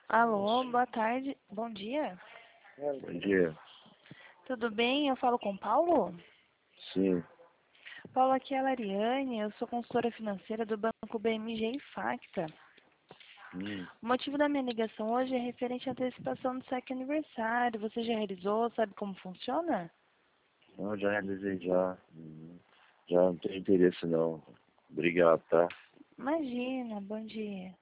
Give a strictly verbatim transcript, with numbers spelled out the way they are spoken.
Alô, boa tarde. Bom dia. Bom dia. Tudo bem? Eu falo com Paulo? Sim. Paulo, aqui é a Lariane. Eu sou consultora financeira do Banco B M G e Facta. Hum. O motivo da minha ligação hoje é referente à antecipação do sétimo aniversário. Você já realizou? Sabe como funciona? Não, já realizei já. Hum. Já não tenho interesse não. Obrigado, tá? Imagina, bom dia.